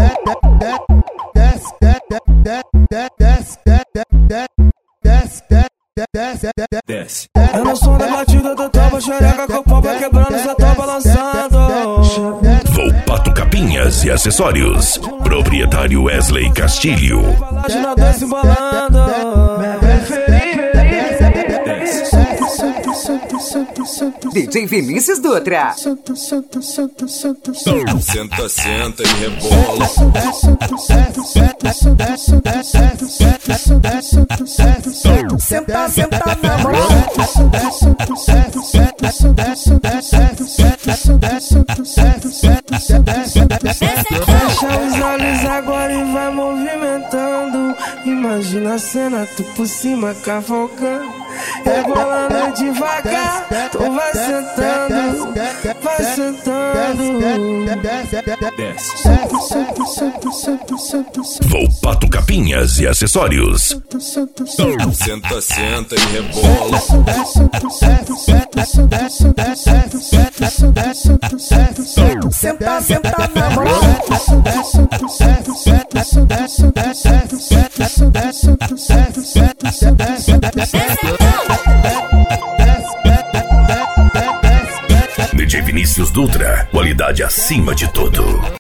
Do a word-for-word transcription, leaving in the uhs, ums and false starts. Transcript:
Desce. É no som da batida do tambo, xereca com o pau vai quebrando, cê tá balançando. Volpato Capinhas e Acessórios. Proprietário Wesley Castilho. Imagina dois se embolando. D J Vinícius Dutra. Senta, senta e rebola. Senta, senta na mão. Fecha os olhos agora e vai movimentando. Imagina a cena, tu por cima cavalcando, rebolando devagar. Tu vai sentando, vai sentando. Desce. Volpato Capinhas e Acessórios. Senta, senta e rebola. Senta, senta na mão. D J Vinícius Dutra, qualidade acima de tudo.